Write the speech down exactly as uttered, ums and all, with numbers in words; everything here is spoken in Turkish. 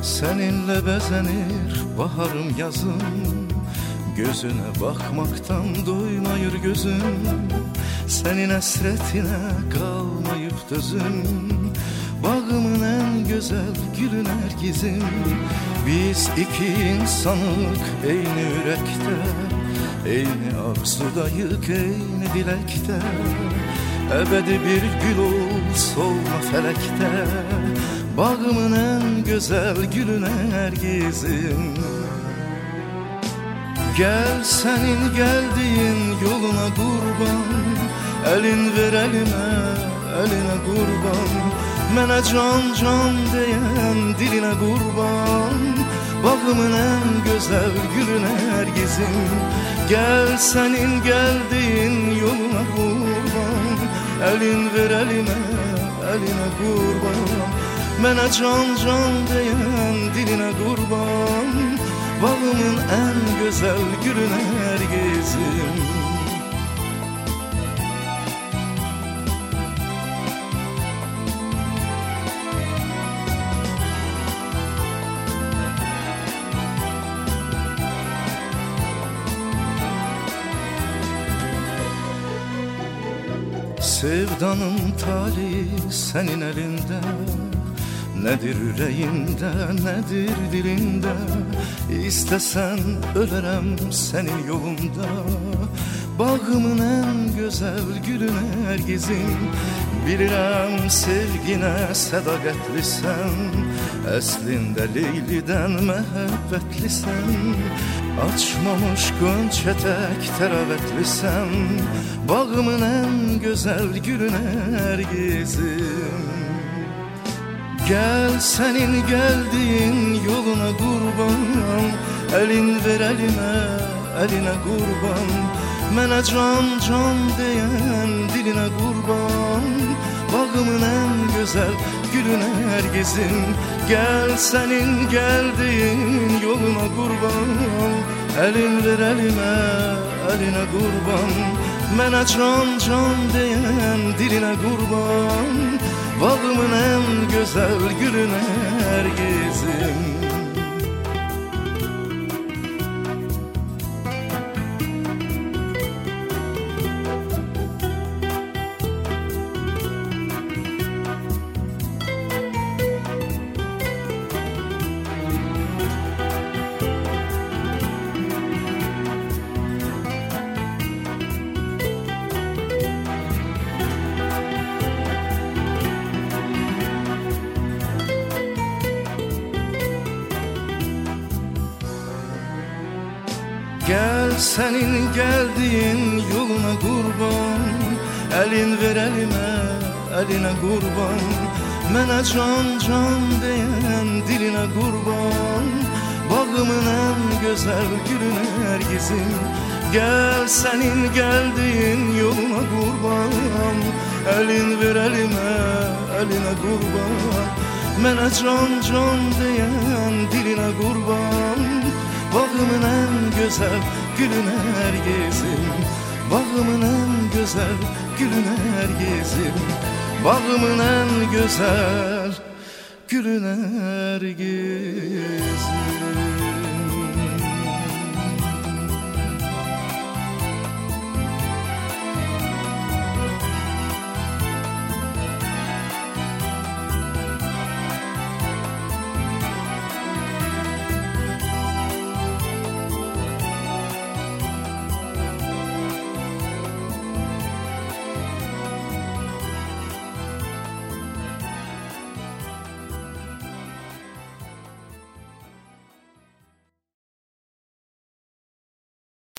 Seninle bezenir baharım yazım, gözüne bakmaktan doymayır gözüm. Senin esretine kalmayıp dözüm, bağımın en güzel gülü nergizim. Biz iki insanık eyni yürekte, eyni arzudayık eyni dilekte. Ebedi bir gül ol solma felekte, bağımın en güzel gülü nergizim. Gel senin geldiğin yoluna kurban, elin ver elime, eline kurban. Mene can can diyen diline kurban, bağımın en güzel gülü nergizim. Gel senin geldiğin yoluna kurban, elin ver elime, eline kurban. Mene can can diyen diline kurban, bağımın en güzel gülü nergizim. Sevdanın tali senin elinde, nedir yüreğinde, nedir dilinde. İstesen ölerem senin yolunda, bağımın en güzel gülü nergizim. Bilirəm sevgine sadaqətlisən, əslində Leylidən məhəbbətlisən. Açmamış gönçə tək təravətlisən, bağımın en güzel gülü nergizim. Gel senin geldiğin yoluna kurban, elin ver elime, eline kurban. Mene can can diyen diline kurban, bağımın en güzel gülü nergizim. Gel senin geldiğin yoluna kurban, elin ver elime, eline kurban. Mene can can diyen diline kurban, bağımın en güzel gülü nergizim. Gel senin geldiğin yoluna kurban, elin ver elime, eline kurban. Mene can can diyen diline kurban, bağımın en güzel gülü nergizim. Gel senin geldiğin yoluna kurban, elin ver elime, eline kurban. Mene can can diyen diline kurban, bağımın en güzel gülü nergizim. Bağımın en güzel gülü nergizim. Bağımın en güzel gülü nergizim.